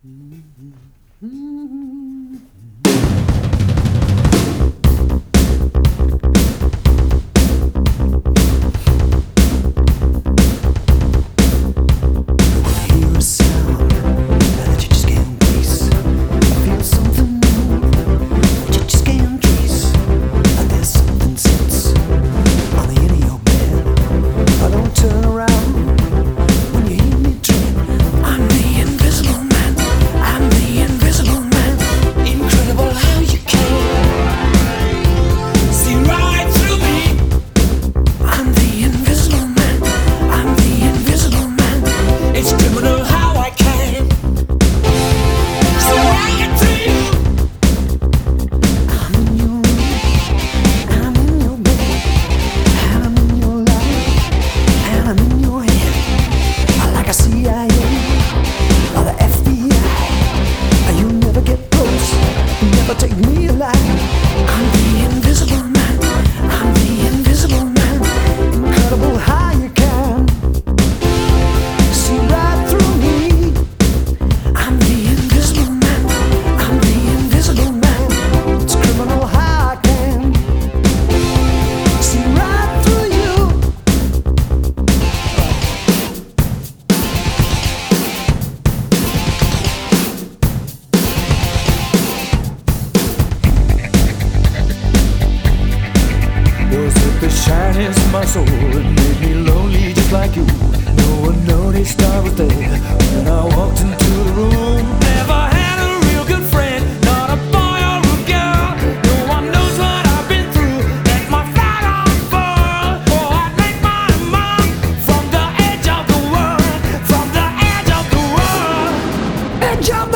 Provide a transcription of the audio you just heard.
Take me alive. I'm the invisible man. I'm the invisible man. Incredible how you can see right through me. I'm the invisible man. I'm the invisible man. It's criminal how I can see right through you. Was it the shyness of my soul that made me lonely just like you? No one noticed I was there when I walked into the room. Never had a real good friend, not a boy or a girl. No one knows what I've been through. Let my flag unfurl. Oh, I'd make my mark from the edge of the world, from the edge of the world, edge of